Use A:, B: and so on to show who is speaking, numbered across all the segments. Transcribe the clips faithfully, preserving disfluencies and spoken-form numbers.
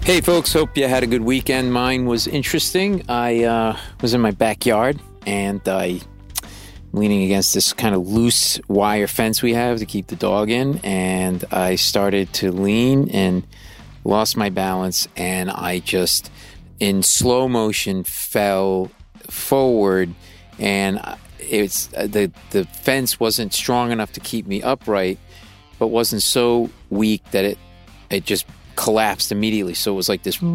A: Hey folks, hope you had a good weekend. Mine was interesting. I uh, was in my backyard and I leaning against this kind of loose wire fence we have to keep the dog in, and I started to lean and lost my balance, and I just in slow motion fell forward, and it's the the fence wasn't strong enough to keep me upright, but wasn't so weak that it it just collapsed immediately. So it was like this,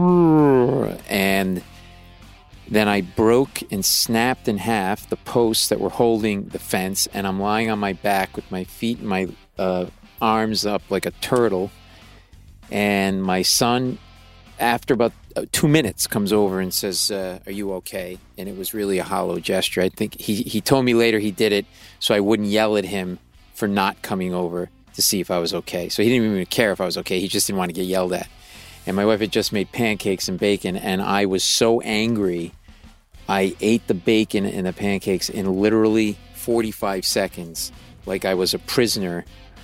A: and then I broke and snapped in half the posts that were holding the fence, and I'm lying on my back with my feet and my uh, arms up like a turtle. And my son, after about two minutes, comes over and says, uh, "Are you okay?" And it was really a hollow gesture. I think he he told me later he did it so I wouldn't yell at him for not coming over to see if I was okay. So he didn't even care if I was okay. He just didn't want to get yelled at. And my wife had just made pancakes and bacon, and I was so angry. I ate the bacon and the pancakes in literally forty-five seconds, like I was a prisoner,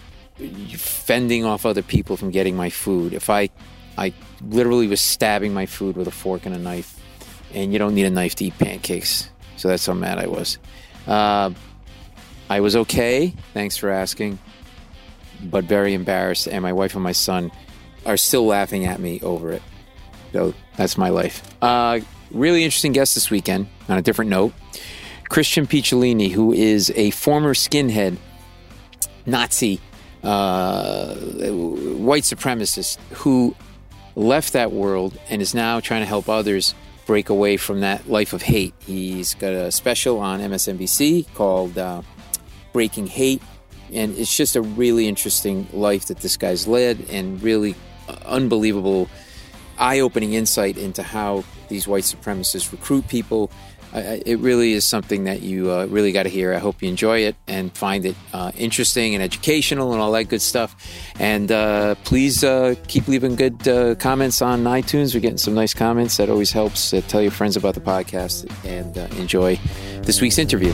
A: fending off other people from getting my food. If I, I literally was stabbing my food with a fork and a knife, and you don't need a knife to eat pancakes. So that's how mad I was. Uh, I was okay. Thanks for asking. But very embarrassed, and my wife and my son are still laughing at me over it. So that's my life. Uh, really interesting guest this weekend, on a different note. Christian Picciolini, who is a former skinhead, Nazi, uh, white supremacist, who left that world and is now trying to help others break away from that life of hate. He's got a special on M S N B C called uh, Breaking Hate. And it's just a really interesting life that this guy's led, and really unbelievable, eye-opening insight into how these white supremacists recruit people. Uh, it really is something that you uh, really got to hear. I hope you enjoy it and find it uh, interesting and educational and all that good stuff. And uh, please uh, keep leaving good uh, comments on iTunes. We're getting some nice comments. That always helps. Uh, tell your friends about the podcast, and uh, enjoy this week's interview.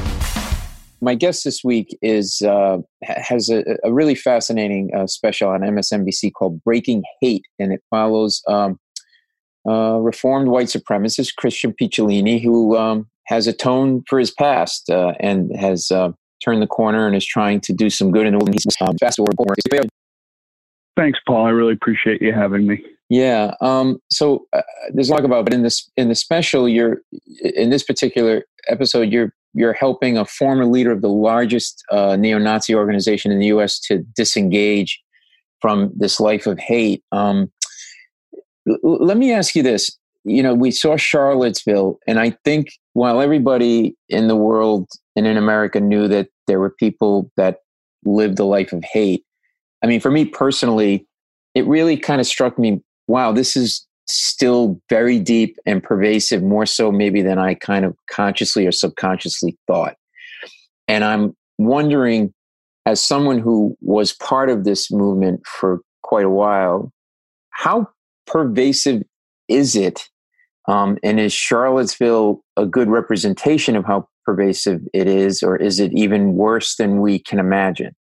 A: My guest this week is uh, has a, a really fascinating uh, special on M S N B C called Breaking Hate, and it follows um, uh, reformed white supremacist Christian Picciolini, who um, has atoned for his past uh, and has uh, turned the corner and is trying to do some good in the world. Um, fast forward.
B: Thanks, Paul. I really appreciate you having me.
A: Yeah. Um, so uh, there's a lot about, but in this in the special, you're in this particular episode, you're You're helping a former leader of the largest uh, neo-Nazi organization in the U S to disengage from this life of hate. Um, l- let me ask you this. You know, we saw Charlottesville, and I think while everybody in the world and in America knew that there were people that lived a life of hate, I mean, for me personally, it really kind of struck me, wow, this is still very deep and pervasive, more so maybe than I kind of consciously or subconsciously thought. And I'm wondering, as someone who was part of this movement for quite a while, how pervasive is it? Um, and is Charlottesville a good representation of how pervasive it is, or is it even worse than we can imagine?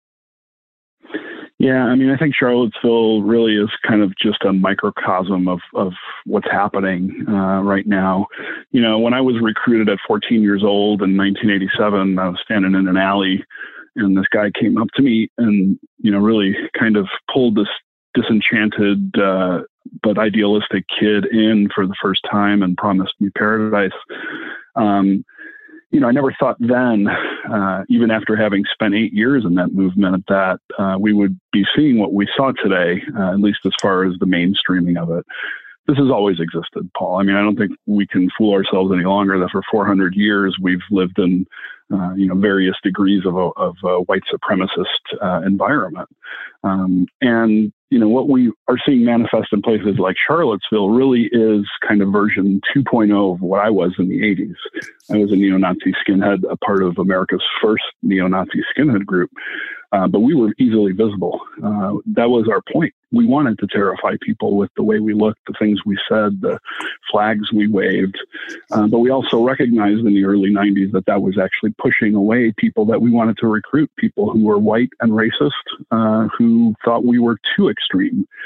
B: Yeah, I mean, I think Charlottesville really is kind of just a microcosm of, of what's happening uh, right now. You know, when I was recruited at fourteen years old in nineteen eighty-seven, I was standing in an alley, and this guy came up to me and, you know, really kind of pulled this disenchanted uh, but idealistic kid in for the first time and promised me paradise. Um, You know, I never thought then, uh, even after having spent eight years in that movement, that uh, we would be seeing what we saw today, uh, at least as far as the mainstreaming of it. This has always existed, Paul. I mean, I don't think we can fool ourselves any longer that for four hundred years we've lived in, uh, you know, various degrees of a, of a white supremacist uh, environment. Um, and, you know, what we are seeing manifest in places like Charlottesville really is kind of version two point oh of what I was in the eighties. I was a neo-Nazi skinhead, a part of America's first neo-Nazi skinhead group. Uh, but we were easily visible. Uh, that was our point. We wanted to terrify people with the way we looked, the things we said, the flags we waved. Uh, but we also recognized in the early nineties that that was actually pushing away people that we wanted to recruit, people who were white and racist, uh, who thought we were too extreme.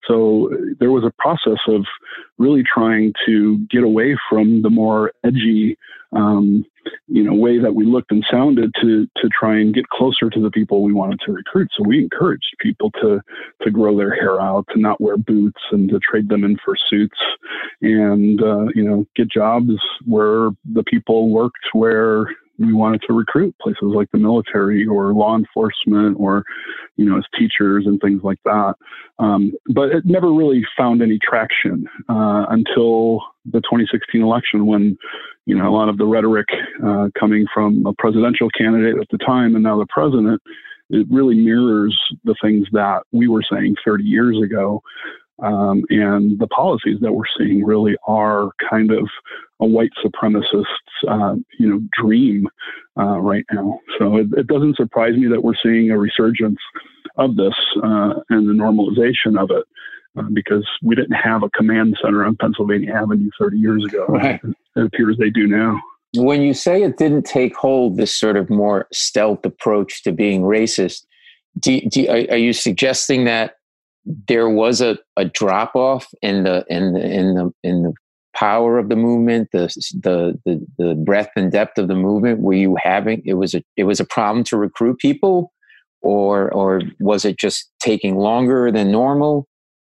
B: So there was a process of really trying to get away from the more edgy, um, you know, way that we looked and sounded to to try and get closer to the people we wanted to recruit. So we encouraged people to to grow their hair out, to not wear boots, and to trade them in for suits, and uh, you know, get jobs where the people worked where we wanted to recruit, places like the military or law enforcement or, you know, as teachers and things like that. Um, but it never really found any traction uh, until the twenty sixteen election, when, you know, a lot of the rhetoric uh, coming from a presidential candidate at the time and now the president, it really mirrors the things that we were saying thirty years ago. Um, and the policies that we're seeing really are kind of a white supremacist's, uh, you know, dream uh, right now. So it, it doesn't surprise me that we're seeing a resurgence of this uh, and the normalization of it, uh, because we didn't have a command center on Pennsylvania Avenue thirty years ago.
A: Right.
B: It appears they do now.
A: When you say it didn't take hold, this sort of more stealth approach to being racist, do, do, are, are you suggesting that there was a, a drop off in the in the in the in the power of the movement, the the the the breadth and depth of the movement? Were you having it was a it was a problem to recruit people, or or was it just taking longer than normal?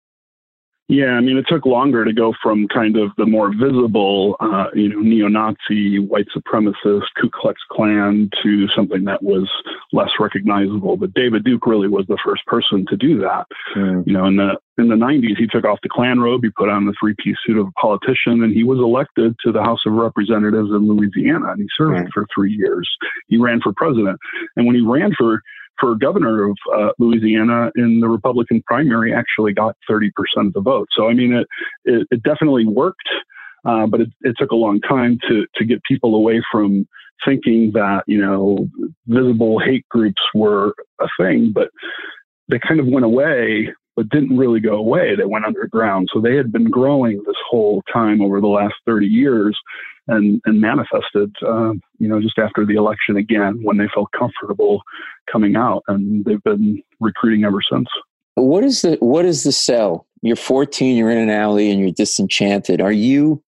B: Yeah, I mean, it took longer to go from kind of the more visible, uh, you know, neo-Nazi, white supremacist, Ku Klux Klan to something that was less recognizable. But David Duke really was the first person to do that. Mm. You know, in the in the nineties, he took off the Klan robe, he put on the three-piece suit of a politician, and he was elected to the House of Representatives in Louisiana, and he served mm. for three years. He ran for president, and when he ran for for governor of uh, Louisiana in the Republican primary, actually got thirty percent of the vote. So, I mean, it, it, it definitely worked, uh, but it, it took a long time to, to get people away from thinking that, you know, visible hate groups were a thing, but they kind of went away, but didn't really go away. They went underground. So they had been growing this whole time over the last thirty years. And, and manifested, uh, you know, just after the election again, when they felt comfortable coming out, and they've been recruiting ever since.
A: What is the what is the sell? You're fourteen, you're in an alley, and you're disenchanted. Are you?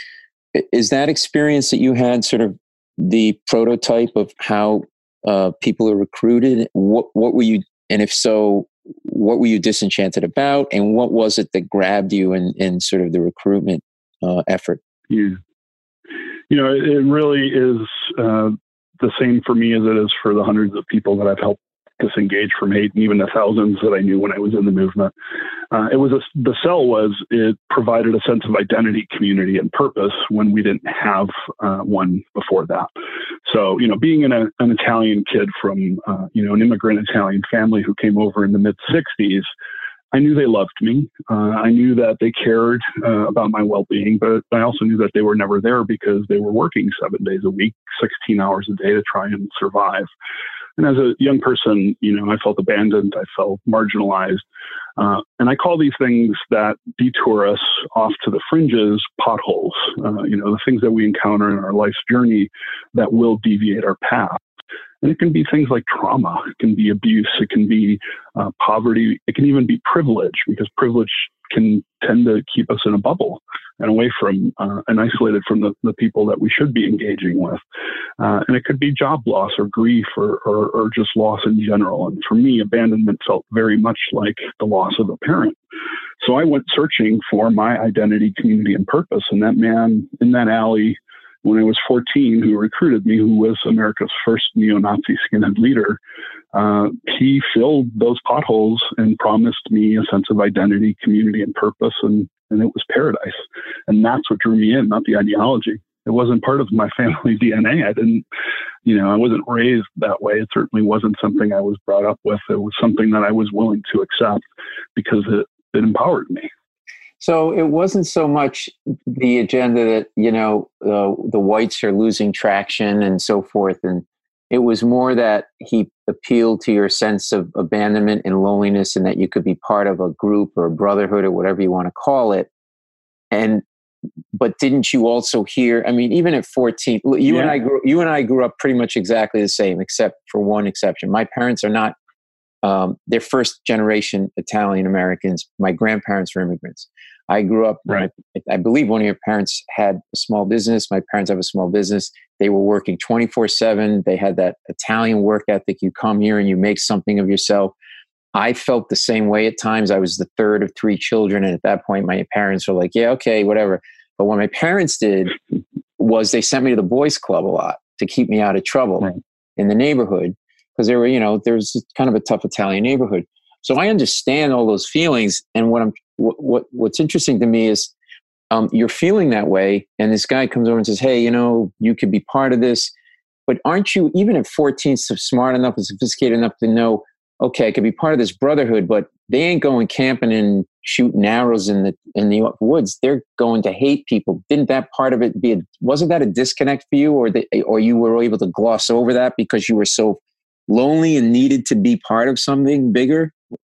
A: Is that experience that you had sort of the prototype of how uh, people are recruited? What what were you? And if so, what were you disenchanted about? And what was it that grabbed you in, in sort of the recruitment uh, effort?
B: Yeah. You know, it really is uh, the same for me as it is for the hundreds of people that I've helped disengage from hate, and even the thousands that I knew when I was in the movement. Uh, it was a, the cell was it provided a sense of identity, community, and purpose when we didn't have uh, one before that. So, you know, being an, an Italian kid from, uh, you know, an immigrant Italian family who came over in the mid sixties, I knew they loved me. Uh, I knew that they cared uh, about my well-being, but I also knew that they were never there because they were working seven days a week, sixteen hours a day to try and survive. And as a young person, you know, I felt abandoned. I felt marginalized. Uh, and I call these things that detour us off to the fringes potholes, uh, you know, the things that we encounter in our life's journey that will deviate our path. And it can be things like trauma. It can be abuse. It can be uh, poverty. It can even be privilege, because privilege can tend to keep us in a bubble and away from uh, and isolated from the, the people that we should be engaging with. Uh, and it could be job loss or grief or, or, or just loss in general. And for me, abandonment felt very much like the loss of a parent. So I went searching for my identity, community, and purpose. And that man in that alley, when I was fourteen, who recruited me, who was America's first neo-Nazi skinhead leader, uh, he filled those potholes and promised me a sense of identity, community, and purpose, and, and it was paradise. And that's what drew me in, not the ideology. It wasn't part of my family D N A. I didn't, you know, I wasn't raised that way. It certainly wasn't something I was brought up with. It was something that I was willing to accept because it, it empowered me.
A: So it wasn't so much the agenda that, you know, uh, the whites are losing traction and so forth. And it was more that he appealed to your sense of abandonment and loneliness, and that you could be part of a group or a brotherhood or whatever you want to call it. And, but didn't you also hear, I mean, even at fourteen, you yeah. and I grew, you and I grew up pretty much exactly the same, except for one exception. My parents are not um, they're first generation Italian Americans. My grandparents were immigrants. I grew up,
B: right.
A: I, I believe one of your parents had a small business. My parents have a small business. They were working twenty-four seven. They had that Italian work ethic. You come here and you make something of yourself. I felt the same way at times. I was the third of three children. And at that point, my parents were like, yeah, okay, whatever. But what my parents did was they sent me to the boys club a lot to keep me out of trouble right. in the neighborhood. Because there were, you know, there was kind of a tough Italian neighborhood. So I understand all those feelings. And what I'm, what, what what's interesting to me is um, you're feeling that way. And this guy comes over and says, hey, you know, you could be part of this. But aren't you, even at fourteen, smart enough and sophisticated enough to know, okay, I could be part of this brotherhood, but they ain't going camping and shooting arrows in the in the woods. They're going to hate people. Didn't that part of it be, a, wasn't that a disconnect for you, or the, or you were able to gloss over that because you were so lonely and needed to be part of something bigger?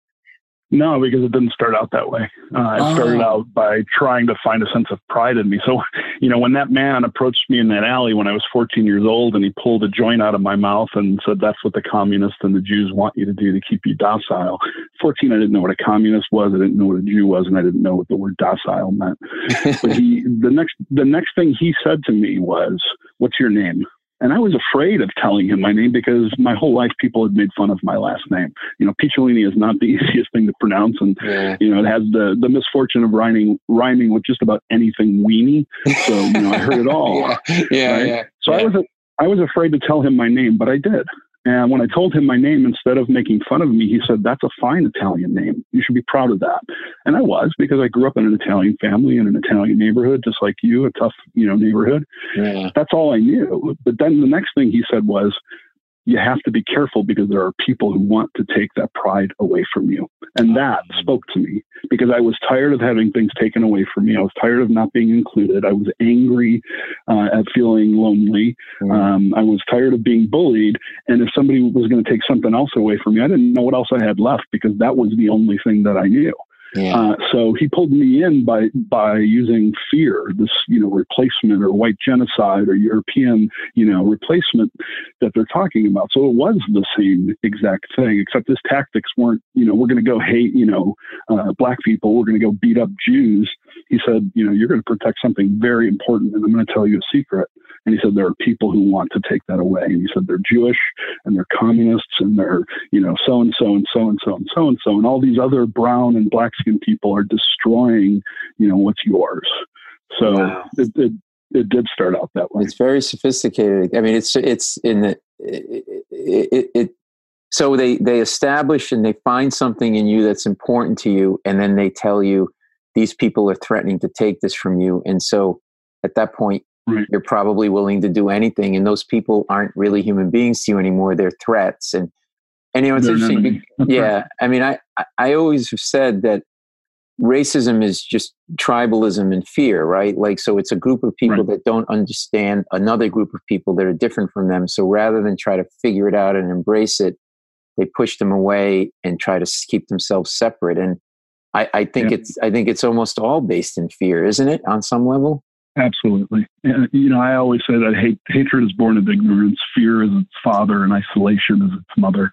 B: No, because it didn't start out that way. Uh, it oh. started out by trying to find a sense of pride in me. So, you know, when that man approached me in that alley when I was fourteen years old and he pulled a joint out of my mouth and said, that's what the communists and the Jews want you to do to keep you docile. fourteen, I didn't know what a communist was. I didn't know what a Jew was. And I didn't know what the word docile meant. But he, the next, the next thing he said to me was, what's your name? And I was afraid of telling him my name because my whole life people had made fun of my last name. You know, Picciolini is not the easiest thing to pronounce. And, yeah. you know, it has the, the misfortune of rhyming, rhyming with just about anything weenie. So, you know, I heard it all.
A: yeah, yeah,
B: right?
A: yeah.
B: So
A: yeah.
B: I was, I was afraid to tell him my name, but I did. And when I told him my name, instead of making fun of me, he said, that's a fine Italian name. You should be proud of that. And I was, because I grew up in an Italian family in an Italian neighborhood, just like you, a tough, you know, neighborhood.
A: Yeah.
B: That's all I knew. But then the next thing he said was, you have to be careful because there are people who want to take that pride away from you. And that spoke to me because I was tired of having things taken away from me. I was tired of not being included. I was angry uh, at feeling lonely. Mm. Um, I was tired of being bullied. And if somebody was going to take something else away from me, I didn't know what else I had left because that was the only thing that I knew. Yeah. Uh, so he pulled me in by by using fear, this you know replacement or white genocide or European you know replacement that they're talking about. So it was the same exact thing, except his tactics weren't you know we're going to go hate you know uh, black people, we're going to go beat up Jews. He said you know you're going to protect something very important, and I'm going to tell you a secret. And he said there are people who want to take that away. And he said they're Jewish and they're communists and they're, you know, so and so and so and so and so and so. And all these other brown and black skinned people are destroying, you know, what's yours. So wow. it, it it did start out that way.
A: It's very sophisticated. I mean, it's it's in the it, it, it so they they establish and they find something in you that's important to you, and then they tell you these people are threatening to take this from you, and so at that point. Right. You're probably willing to do anything, and those people aren't really human beings to you anymore. They're threats, and and you know it's They're interesting. Yeah, I mean, I I always have said that racism is just tribalism and fear, right? Like, so it's a group of people right. that don't understand another group of people that are different from them. So rather than try to figure it out and embrace it, they push them away and try to keep themselves separate. And I, I think yeah. it's I think it's almost all based in fear, isn't it? On some level.
B: Absolutely. And, you know, I always say that hate, hatred is born of ignorance. Fear is its father and isolation is its mother.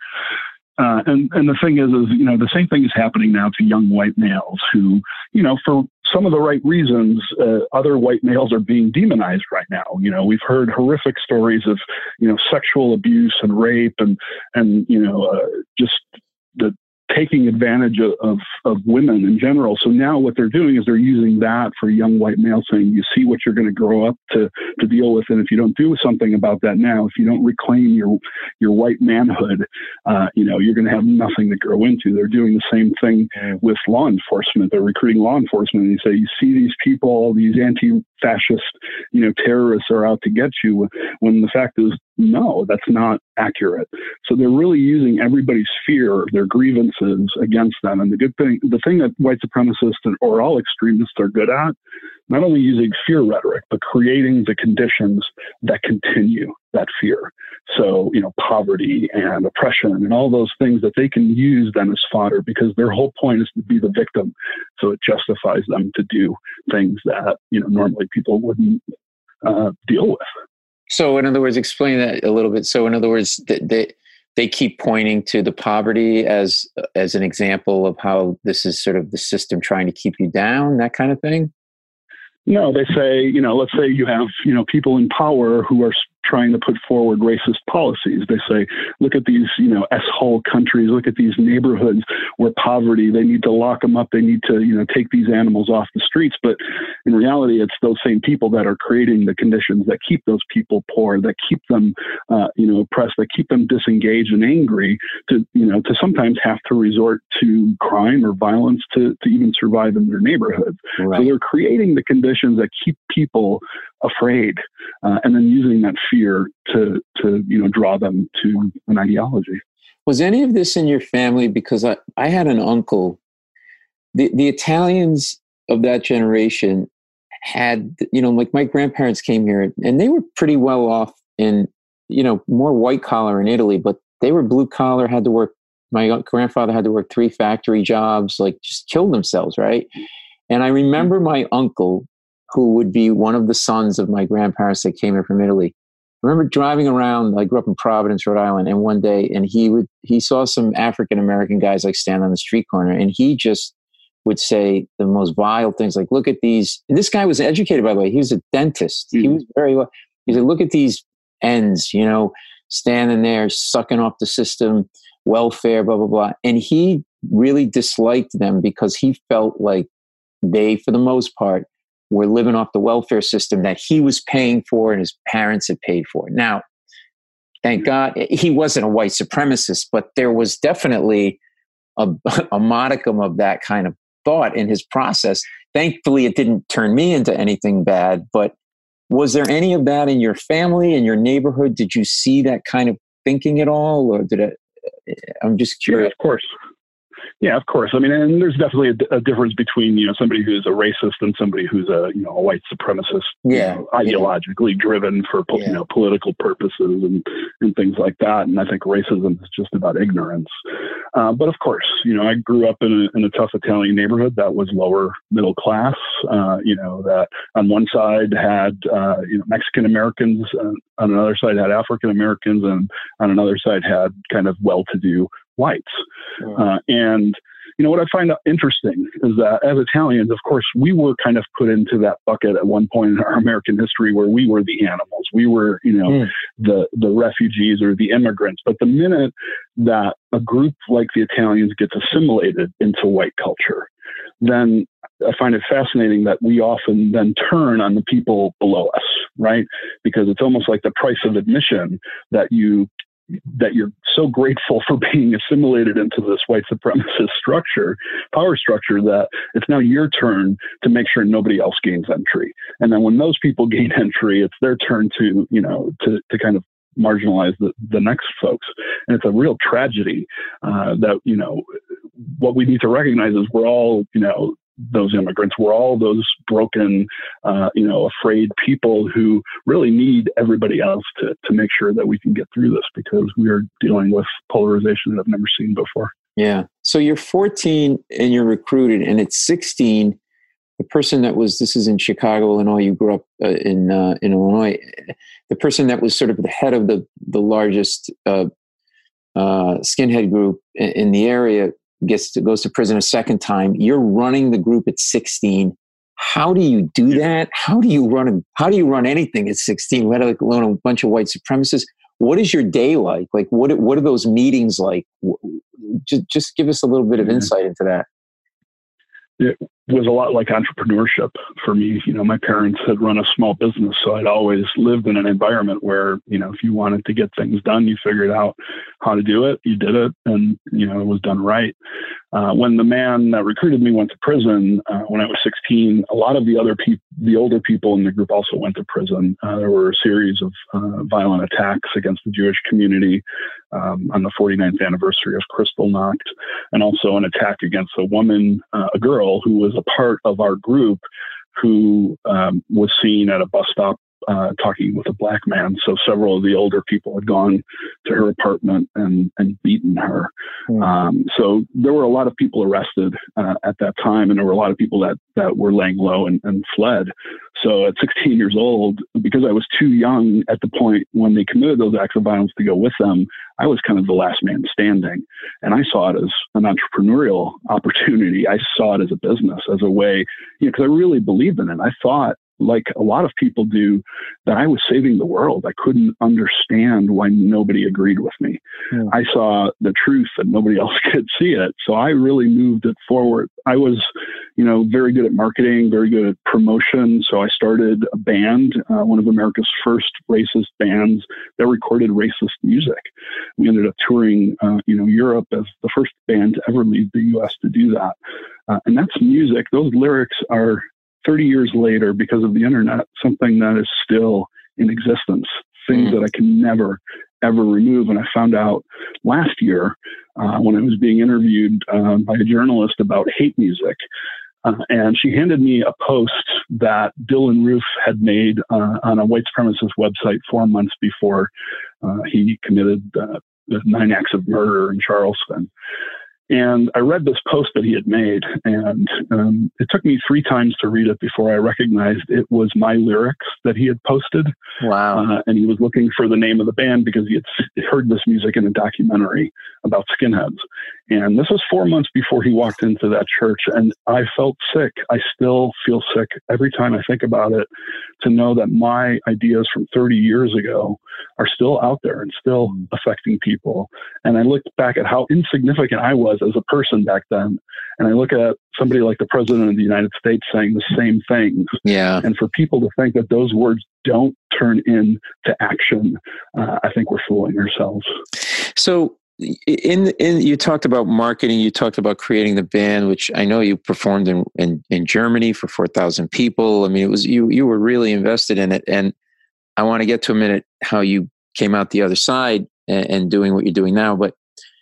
B: Uh, and, and the thing is, is, you know, the same thing is happening now to young white males who, you know, for some of the right reasons, uh, other white males are being demonized right now. You know, we've heard horrific stories of, you know, sexual abuse and rape and, and, you know, uh, just the, taking advantage of, of, of women in general. So now what they're doing is they're using that for young white males saying, you see what you're going to grow up to, to deal with. And if you don't do something about that now, if you don't reclaim your, your white manhood, uh, you know, you're going to have nothing to grow into. They're doing the same thing with law enforcement. They're recruiting law enforcement and they say, you see these people, all these anti-fascist, you know, terrorists are out to get you, when the fact is, no, that's not accurate. So they're really using everybody's fear, their grievances against them. And the good thing, the thing that white supremacists and, or all extremists are good at, not only using fear rhetoric, but creating the conditions that continue that fear. So, you know, poverty and oppression and all those things that they can use then as fodder, because their whole point is to be the victim. So it justifies them to do things that, you know, normally people wouldn't uh, deal with.
A: So in other words, explain that a little bit. So in other words, they, they, they keep pointing to the poverty as as an example of how this is sort of the system trying to keep you down, that kind of thing?
B: No, they say, you know, let's say you have, you know, people in power who are trying to put forward racist policies. They say, look at these, you know, S-hole countries, look at these neighborhoods where poverty, they need to lock them up. They need to, you know, take these animals off the streets. But in reality, it's those same people that are creating the conditions that keep those people poor, that keep them, uh, you know, oppressed, that keep them disengaged and angry to, you know, to sometimes have to resort to crime or violence to, to even survive in their neighborhoods. Right. So they're creating the conditions that keep people afraid, uh, and then using that fear to, to, you know, draw them to an ideology.
A: Was any of this in your family? Because I, I had an uncle, the, the Italians of that generation had, you know, like my grandparents came here and they were pretty well off in, you know, more white collar in Italy, but they were blue collar, had to work. My grandfather had to work three factory jobs, like just killed themselves. Right. And I remember my uncle, who would be one of the sons of my grandparents that came here from Italy. I remember driving around, I grew up in Providence, Rhode Island, and one day, and he would, he saw some African-American guys like stand on the street corner, and he just would say the most vile things, like, look at these, and this guy was educated, by the way, he was a dentist. Mm-hmm. He was very well, he said, look at these ends, you know, standing there, sucking off the system, welfare, blah, blah, blah. And he really disliked them because he felt like they, for the most part, were living off the welfare system that he was paying for and his parents had paid for. Now, thank God, he wasn't a white supremacist, but there was definitely a, a modicum of that kind of thought in his process. Thankfully, it didn't turn me into anything bad, but was there any of that in your family, in your neighborhood? Did you see that kind of thinking at all? Or did it, I'm just curious.
B: Yeah, of course. Yeah, of course. I mean, and there's definitely a, a difference between, you know, somebody who's a racist and somebody who's a, you know, a white supremacist,
A: yeah,
B: you know, ideologically yeah. driven for, yeah. you know, political purposes and, and things like that. And I think racism is just about ignorance. Uh, but of course, you know, I grew up in a, in a tough Italian neighborhood that was lower middle class, uh, you know, that on one side had, uh, you know, Mexican Americans, uh, on another side had African Americans, and on another side had kind of well-to-do whites. Uh, and, you know, what I find interesting is that as Italians, of course, we were kind of put into that bucket at one point in our American history where we were the animals. We were, you know, mm. the, the refugees or the immigrants. But the minute that a group like the Italians gets assimilated into white culture, then I find it fascinating that we often then turn on the people below us, right? Because it's almost like the price of admission that you that you're so grateful for being assimilated into this white supremacist structure, power structure, that it's now your turn to make sure nobody else gains entry. And then when those people gain entry, it's their turn to, you know, to, to kind of marginalize the, the next folks. And it's a real tragedy uh, that, you know, what we need to recognize is we're all, you know, those immigrants. We're all those broken, uh, you know, afraid people who really need everybody else to to make sure that we can get through this, because we are dealing with polarization that I've never seen before.
A: Yeah. So you're fourteen and you're recruited, and at sixteen, the person that was, this is in Chicago, Illinois, you grew up uh, in uh, in Illinois, the person that was sort of the head of the, the largest uh, uh, skinhead group in, in the area gets to, goes to prison a second time. You're running the group at sixteen. How do you do that? How do you run a, how do you run anything at sixteen, let alone a bunch of white supremacists? What is your day like? Like, what, what are those meetings like? Just, just give us a little bit of insight into that.
B: It was a lot like entrepreneurship for me. You know, my parents had run a small business, so I'd always lived in an environment where, you know, if you wanted to get things done, you figured out how to do it, you did it, and, you know, it was done right. Uh, when the man that recruited me went to prison, uh, when I was sixteen, a lot of the other people, the older people in the group also went to prison. Uh, there were a series of uh, violent attacks against the Jewish community um, on the forty-ninth anniversary of Kristallnacht, and also an attack against a woman, uh, a girl who was a part of our group, who um, was seen at a bus stop uh, talking with a black man. So several of the older people had gone to her apartment and, and beaten her. Mm. Um, so there were a lot of people arrested uh, at that time, and there were a lot of people that, that were laying low and, and fled. So at sixteen years old, because I was too young at the point when they committed those acts of violence to go with them, I was kind of the last man standing. And I saw it as an entrepreneurial opportunity. I saw it as a business, as a way, you know, because I really believed in it. I thought, like a lot of people do, that I was saving the world. I couldn't understand why nobody agreed with me. Yeah. I saw the truth and nobody else could see it. So I really moved it forward. I was, you know, very good at marketing, very good at promotion. So I started a band, uh, one of America's first racist bands that recorded racist music. We ended up touring, uh, you know, Europe as the first band to ever leave the U S to do that. Uh, and that's music. Those lyrics are thirty years later, because of the internet, something that is still in existence, things mm. that I can never, ever remove. And I found out last year uh, when I was being interviewed uh, by a journalist about hate music. Uh, and she handed me a post that Dylan Roof had made uh, on a white supremacist website four months before uh, he committed uh, the nine acts of murder in Charleston. And I read this post that he had made, and um, it took me three times to read it before I recognized it was my lyrics that he had posted.
A: Wow.
B: Uh, and he was looking for the name of the band because he had heard this music in a documentary about skinheads. And this was four months before he walked into that church, and I felt sick. I still feel sick every time I think about it, to know that my ideas from thirty years ago are still out there and still mm. affecting people. And I looked back at how insignificant I was as a person back then. And I look at somebody like the President of the United States saying the same things.
A: Yeah.
B: And for people to think that those words don't turn into action, uh, I think we're fooling ourselves.
A: So in, in, you talked about marketing, you talked about creating the band, which I know you performed in, in, in Germany for four thousand people. I mean, it was, you, you were really invested in it. And I want to get to a minute how you came out the other side and, and doing what you're doing now. But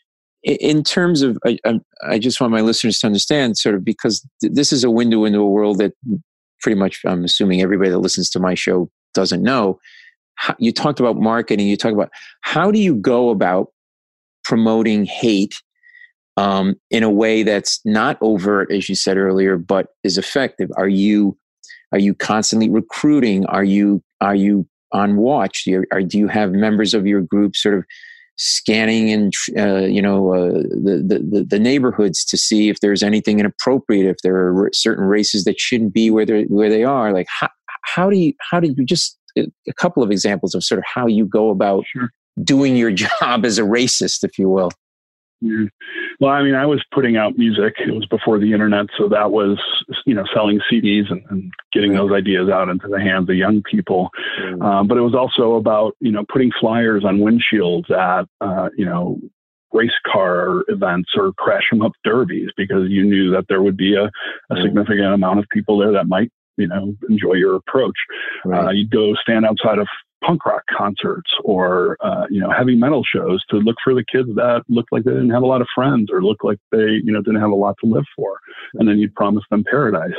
A: in terms of, I, I just want my listeners to understand, sort of, because th- this is a window into a world that pretty much, I'm assuming everybody that listens to my show doesn't know. How, you talked about marketing. You talk about, how do you go about promoting hate um, in a way that's not overt, as you said earlier, but is effective? Are you are you constantly recruiting? Are you are you on watch? Do you, are, do you have members of your group sort of scanning and uh, you know uh, the, the the neighborhoods to see if there's anything inappropriate, if there are certain races that shouldn't be where they where they are? Like how how do you how do you just a couple of examples of sort of how you go about
B: Sure.
A: doing your job as a racist, if you will?
B: Yeah. Well, I mean, I was putting out music. It was before the internet, so that was, you know, selling C Ds and, and getting those ideas out into the hands of young people. Mm. Um, but it was also about, you know, putting flyers on windshields at, uh, you know, race car events or crash 'em up derbies, because you knew that there would be a, a mm. significant amount of people there that might, you know, enjoy your approach. Right. Uh, you'd go stand outside of punk rock concerts or, uh, you know, heavy metal shows to look for the kids that looked like they didn't have a lot of friends or looked like they, you know, didn't have a lot to live for. And then you'd promise them paradise.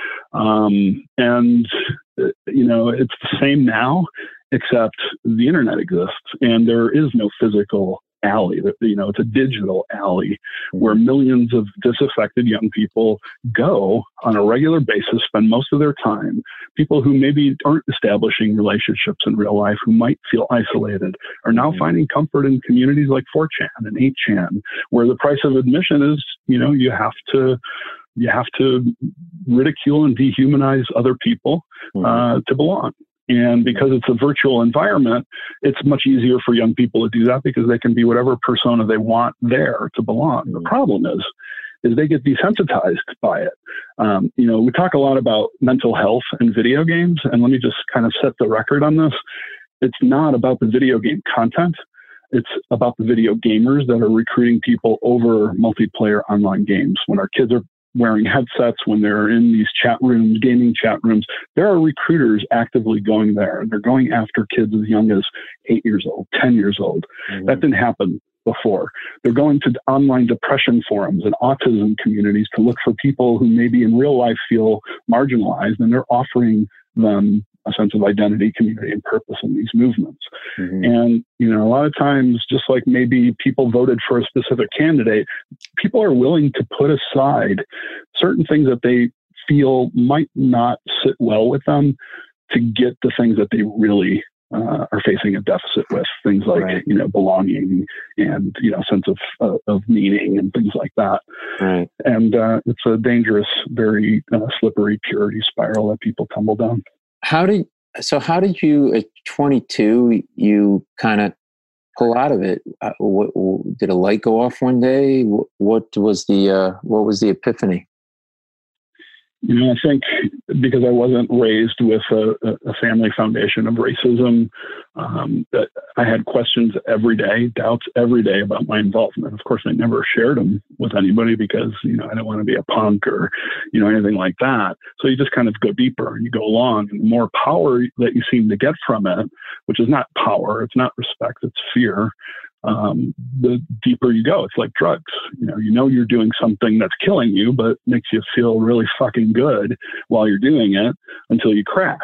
B: Um, and, you know, it's the same now, except the internet exists and there is no physical alley. You know, it's a digital alley where millions of disaffected young people go on a regular basis, spend most of their time. People who maybe aren't establishing relationships in real life, who might feel isolated, are now mm-hmm. finding comfort in communities like four chan and eight chan, where the price of admission is, you know, you have to you have to ridicule and dehumanize other people mm-hmm. uh, to belong. And because it's a virtual environment, it's much easier for young people to do that because they can be whatever persona they want there to belong. The problem is, is they get desensitized by it. Um, you know, we talk a lot about mental health and video games, and let me just kind of set the record on this. It's not about the video game content. It's about the video gamers that are recruiting people over multiplayer online games. When our kids are wearing headsets, when they're in these chat rooms, gaming chat rooms, there are recruiters actively going there. They're going after kids as young as eight years old, ten years old. Mm-hmm. That didn't happen before. They're going to online depression forums and autism communities to look for people who maybe in real life feel marginalized, and they're offering them a sense of identity, community, and purpose in these movements.
A: Mm-hmm.
B: And, you know, a lot of times, just like maybe people voted for a specific candidate, people are willing to put aside certain things that they feel might not sit well with them to get the things that they really uh, are facing a deficit with. Things like,
A: right.
B: you know, belonging and, you know, sense of, uh, of meaning and things like that.
A: Right.
B: And uh, it's a dangerous, very uh, slippery purity spiral that people tumble down.
A: How did, so how did you, at twenty-two, you kind of pull out of it? Uh, what, did a light go off one day? What, what was the, uh, what was the epiphany?
B: You know, I think because I wasn't raised with a, a family foundation of racism, um, that I had questions every day, doubts every day about my involvement. Of course, I never shared them with anybody because, you know, I don't want to be a punk or, you know, anything like that. So you just kind of go deeper and you go along, and the more power that you seem to get from it, which is not power, it's not respect, it's fear. Um, the deeper you go. It's like drugs. You know, you know you're doing something that's killing you, but makes you feel really fucking good while you're doing it until you crash.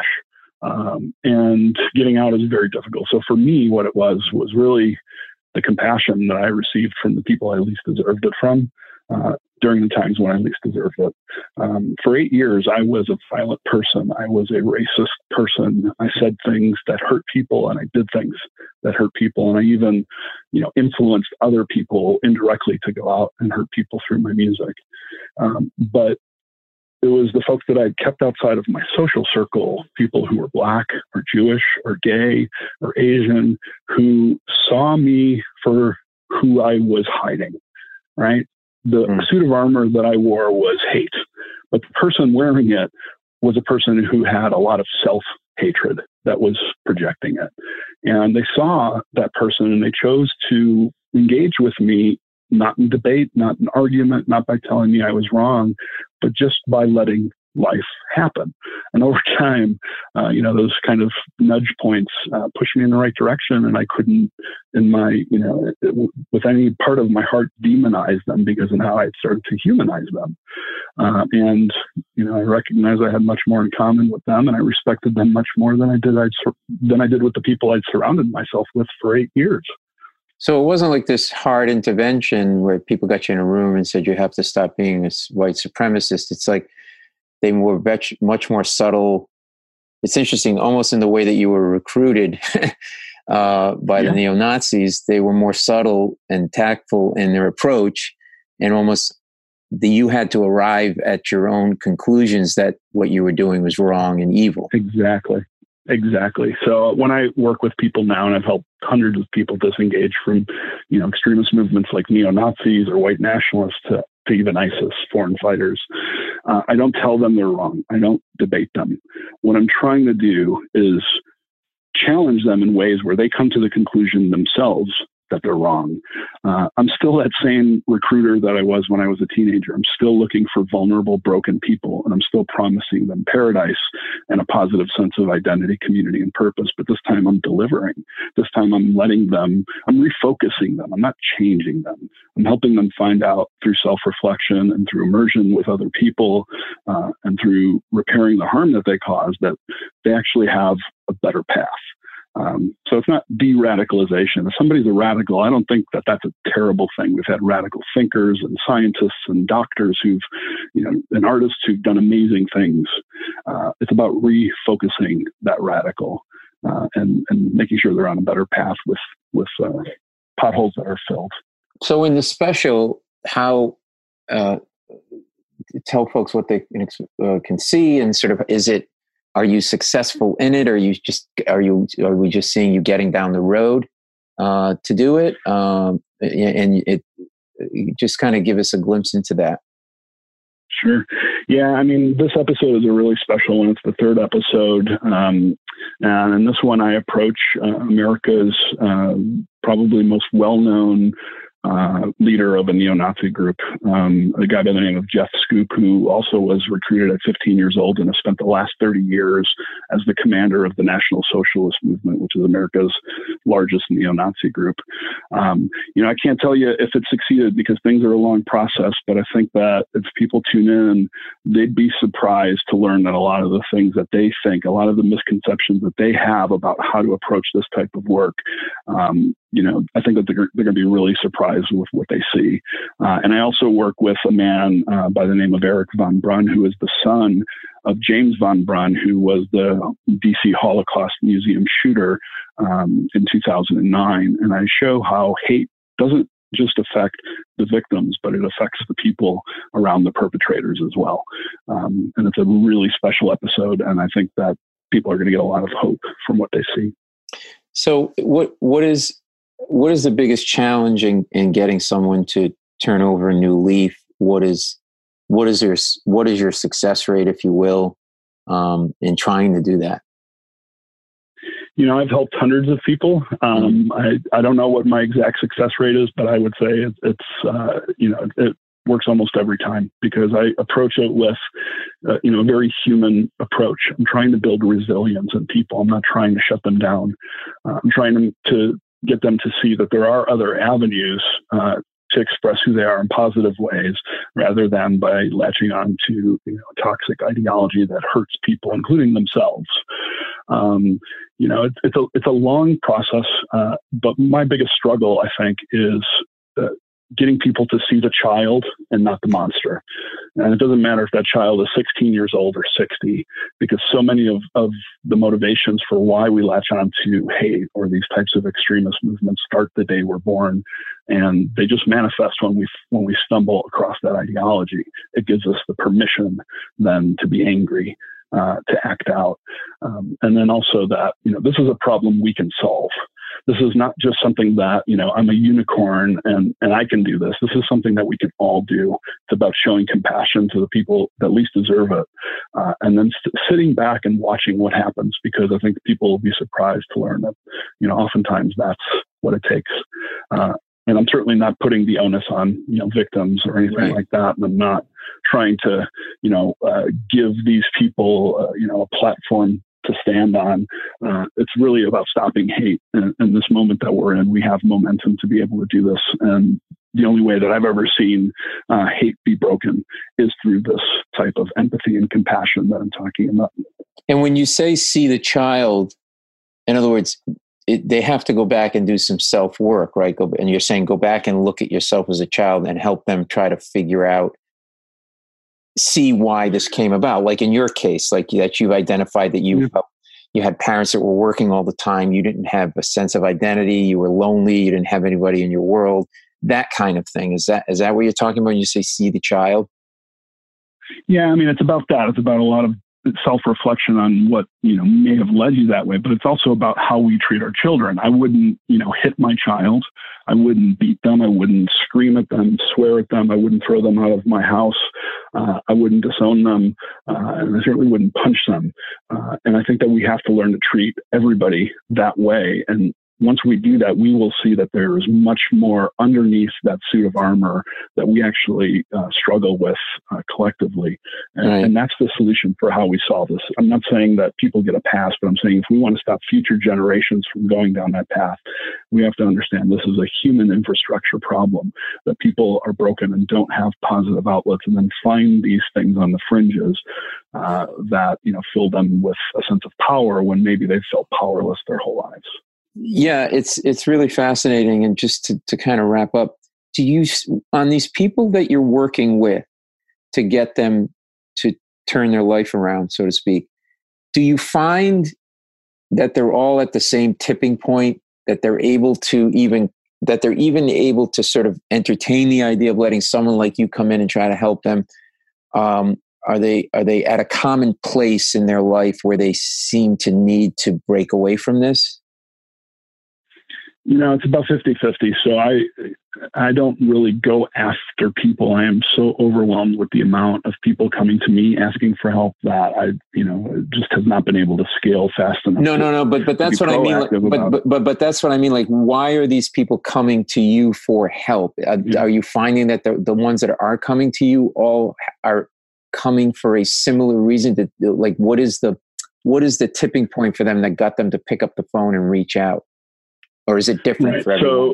B: Um, and getting out is very difficult. So for me, what it was was really the compassion that I received from the people I least deserved it from uh, during the times when I least deserved it. Um, for eight years, I was a violent person. I was a racist person. I said things that hurt people, and I did things that hurt people. And I even, you know, influenced other people indirectly to go out and hurt people through my music. Um, but it was the folks that I kept outside of my social circle, people who were Black or Jewish or gay or Asian, who saw me for who I was hiding, right? The mm. suit of armor that I wore was hate, but the person wearing it was a person who had a lot of self-hatred that was projecting it. And they saw that person and they chose to engage with me, not in debate, not in argument, not by telling me I was wrong, but just by letting life happen. And over time, uh, you know, those kind of nudge points uh, pushed me in the right direction. And I couldn't, in my, you know, it, with any part of my heart, demonize them because of how I had started to humanize them. Uh, and, you know, I recognized I had much more in common with them, and I respected them much more than I did, I'd, than I did with the people I'd surrounded myself with for eight years.
A: So it wasn't like this hard intervention where people got you in a room and said, you have to stop being a white supremacist. It's like they were much more subtle. It's interesting, almost in the way that you were recruited uh, by yeah. the neo-Nazis. They were more subtle and tactful in their approach, and almost the, you had to arrive at your own conclusions that what you were doing was wrong and evil.
B: Exactly. Exactly. So when I work with people now, and I've helped hundreds of people disengage from, you know, extremist movements like neo-Nazis or white nationalists to, to even ISIS, foreign fighters, uh, I don't tell them they're wrong. I don't debate them. What I'm trying to do is challenge them in ways where they come to the conclusion themselves that they're wrong. Uh, I'm still that same recruiter that I was when I was a teenager. I'm still looking for vulnerable, broken people, and I'm still promising them paradise and a positive sense of identity, community, and purpose. But this time I'm delivering. This time I'm letting them, I'm refocusing them. I'm not changing them. I'm helping them find out through self-reflection and through immersion with other people uh, and through repairing the harm that they caused, that they actually have a better path. Um, so it's not de-radicalization. If somebody's a radical, I don't think that that's a terrible thing. We've had radical thinkers and scientists and doctors who've, you know, and artists who've done amazing things. Uh, it's about refocusing that radical uh, and, and making sure they're on a better path with, with uh, potholes that are filled.
A: So in the special, how uh, tell folks what they uh, can see, and sort of, is it, are you successful in it? Or are you just, are you, are we just seeing you getting down the road uh, to do it? Um, and it, it just kind of give us a glimpse into that.
B: Sure. Yeah. I mean, this episode is a really special one. It's the third episode. Um, and in this one, I approach uh, America's uh, probably most well-known uh, leader of a neo-Nazi group, um, a guy by the name of Jeff Scoop, who also was recruited at fifteen years old and has spent the last thirty years as the commander of the National Socialist Movement, which is America's largest neo-Nazi group. Um, you know, I can't tell you if it succeeded because things are a long process, but I think that if people tune in, they'd be surprised to learn that a lot of the things that they think, a lot of the misconceptions that they have about how to approach this type of work, um, you know, I think that they're, they're going to be really surprised with what they see. Uh, and I also work with a man uh, by the name of Eric von Brunn, who is the son of James von Brunn, who was the D C Holocaust Museum shooter um, in two thousand nine. And I show how hate doesn't just affect the victims, but it affects the people around the perpetrators as well. Um, and it's a really special episode. And I think that people are going to get a lot of hope from what they see.
A: So what what is what is the biggest challenge in, in getting someone to turn over a new leaf? What is what is your what is your success rate, if you will, um, in trying to do that?
B: You know, I've helped hundreds of people. Um, I, I don't know what my exact success rate is, but I would say it, it's, uh, you know, it works almost every time because I approach it with, uh, you know, a very human approach. I'm trying to build resilience in people. I'm not trying to shut them down. Uh, I'm trying to, to get them to see that there are other avenues uh, to express who they are in positive ways rather than by latching on to, you know, toxic ideology that hurts people, including themselves. Um, you know, it, it's a it's a long process, uh, but my biggest struggle, I think, is uh, getting people to see the child and not the monster. And it doesn't matter if that child is sixteen years old or sixty, because so many of, of the motivations for why we latch on to hate or these types of extremist movements start the day we're born, and they just manifest when we when we stumble across that ideology. It gives us the permission then to be angry. Uh, to act out. Um, and then also that, you know, this is a problem we can solve. This is not just something that, you know, I'm a unicorn and, and I can do this. This is something that we can all do. It's about showing compassion to the people that least deserve it. Uh, and then st- sitting back and watching what happens, because I think people will be surprised to learn that, you know, oftentimes that's what it takes. Uh, and I'm certainly not putting the onus on, you know, victims or anything right. like that. And I'm not trying to, you know, uh, give these people, uh, you know, a platform to stand on. Uh, it's really about stopping hate. And in this moment that we're in, we have momentum to be able to do this. And the only way that I've ever seen uh, hate be broken is through this type of empathy and compassion that I'm talking about.
A: And when you say see the child, in other words, it, they have to go back and do some self-work, right? Go, and you're saying go back and look at yourself as a child and help them try to figure out, see why this came about. Like in your case, like that you've identified that you yeah. you had parents that were working all the time. You didn't have a sense of identity. You were lonely. You didn't have anybody in your world. That kind of thing. Is that is that what you're talking about when you say see the child?
B: Yeah, I mean, it's about that. It's about a lot of self-reflection on what, you know, may have led you that way, but it's also about how we treat our children. I wouldn't, you know, hit my child. I wouldn't beat them. I wouldn't scream at them, swear at them. I wouldn't throw them out of my house. Uh, I wouldn't disown them. Uh, and I certainly wouldn't punch them. Uh, and I think that we have to learn to treat everybody that way. And once we do that, we will see that there is much more underneath that suit of armor that we actually uh, struggle with uh, collectively. And, right. and that's the solution for how we solve this. I'm not saying that people get a pass, but I'm saying if we want to stop future generations from going down that path, we have to understand this is a human infrastructure problem, that people are broken and don't have positive outlets, and then find these things on the fringes uh, that, you know, fill them with a sense of power when maybe they've felt powerless their whole lives.
A: Yeah, it's it's really fascinating. And just to, to kind of wrap up, do you, on these people that you're working with to get them to turn their life around, so to speak, do you find that they're all at the same tipping point, that they're able to even, that they're even able to sort of entertain the idea of letting someone like you come in and try to help them? Um, are they are they at a common place in their life where they seem to need to break away from this?
B: You know, it's about fifty-fifty. So I, I don't really go after people. I am so overwhelmed with the amount of people coming to me asking for help that I, you know, just have not been able to scale fast enough.
A: No,
B: to,
A: no, no. But but that's what I mean. Like, but, but but but that's what I mean. Like, why are these people coming to you for help? Uh,
B: yeah.
A: Are you finding that the the ones that are coming to you all are coming for a similar reason? That, like, what is the what is the tipping point for them that got them to pick up the phone and reach out? Or is it different
B: right.
A: for everyone?
B: So,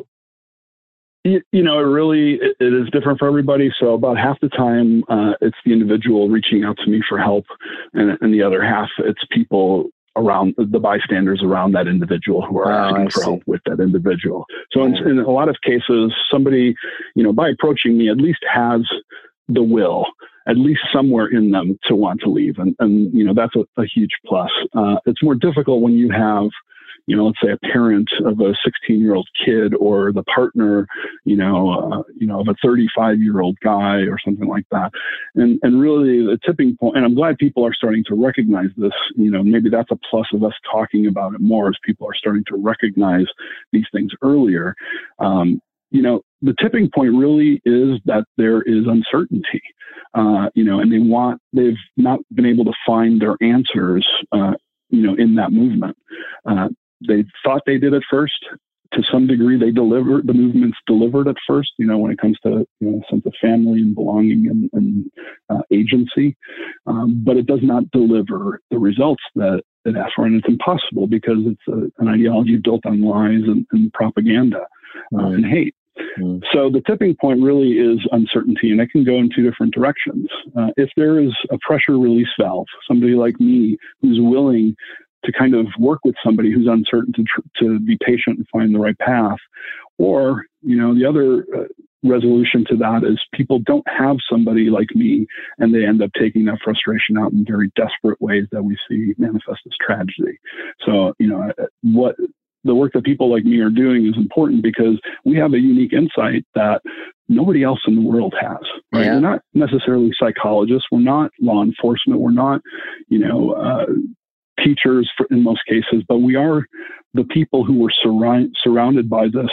B: you, you know, it really, it, it is different for everybody. So about half the time, uh, it's the individual reaching out to me for help. And, and the other half, it's people around, the bystanders around that individual who are
A: oh,
B: asking
A: I
B: for
A: see.
B: help with that individual. So
A: yeah.
B: in, in a lot of cases, somebody, you know, by approaching me at least has the will, at least somewhere in them to want to leave. And, and you know, that's a, a huge plus. Uh, it's more difficult when you have, you know, let's say a parent of a sixteen year old kid or the partner, you know, uh, you know, of a thirty-five year old guy or something like that. And, and really the tipping point, and I'm glad people are starting to recognize this, you know, maybe that's a plus of us talking about it more as people are starting to recognize these things earlier. Um, you know, the tipping point really is that there is uncertainty, uh, you know, and they want, they've not been able to find their answers, uh, you know, in that movement. Uh, they thought they did at first. To some degree, they delivered, the movement's delivered at first, you know, when it comes to, you know, sense of family and belonging and, and uh, agency. Um, but it does not deliver the results that it asks for. And it's impossible because it's a, an ideology built on lies and, and propaganda uh, mm. and hate. Mm. So the tipping point really is uncertainty, and it can go in two different directions. Uh, if there is a pressure release valve, somebody like me who's willing to kind of work with somebody who's uncertain to tr- to be patient and find the right path, or, you know, the other uh, resolution to that is people don't have somebody like me, and they end up taking that frustration out in very desperate ways that we see manifest as tragedy. So, you know, what the work that people like me are doing is important because we have a unique insight that nobody else in the world has. Right? Yeah. We're not necessarily psychologists. We're not law enforcement. We're not, you know, uh, teachers for, in most cases, but we are the people who were surround, surrounded by this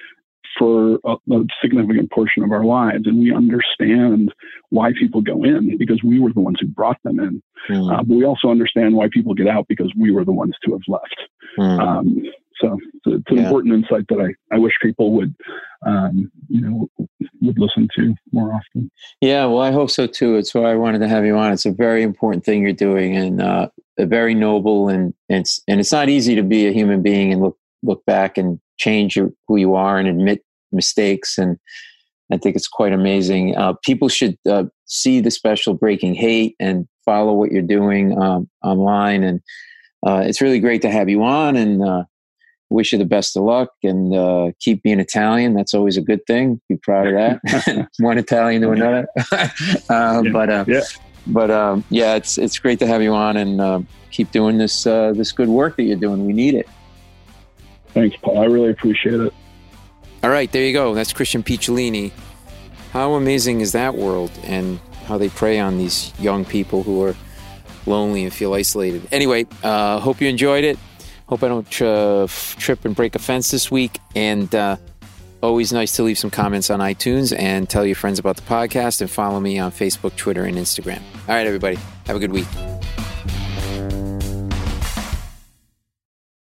B: for a, a significant portion of our lives. And we understand why people go in because we were the ones who brought them in. Mm. Uh, but we also understand why people get out because we were the ones to have left. Mm. Um, so it's, it's an yeah. important insight that I, I wish people would, um, you know, would listen to more often.
A: Yeah, well, I hope so too. It's why I wanted to have you on. It's a very important thing you're doing, and uh, a very noble, and, and it's and it's not easy to be a human being and look look back and change your, who you are and admit mistakes. And I think it's quite amazing. Uh, people should uh, see the special Breaking Hate and follow what you're doing um, online. And uh, it's really great to have you on, and uh, wish you the best of luck, and uh, keep being Italian. That's always a good thing. Be proud of that. One Italian to another. uh, yeah. But uh, yeah. But um, yeah, it's it's great to have you on, and uh, keep doing this uh, this good work that you're doing. We need it.
B: Thanks, Paul. I really appreciate it.
A: All right, there you go. That's Christian Picciolini. How amazing is that world, and how they prey on these young people who are lonely and feel isolated. Anyway, uh, hope you enjoyed it. Hope I don't uh, trip and break a fence this week. And uh, always nice to leave some comments on iTunes and tell your friends about the podcast, and follow me on Facebook, Twitter, and Instagram. All right, everybody. Have a good week.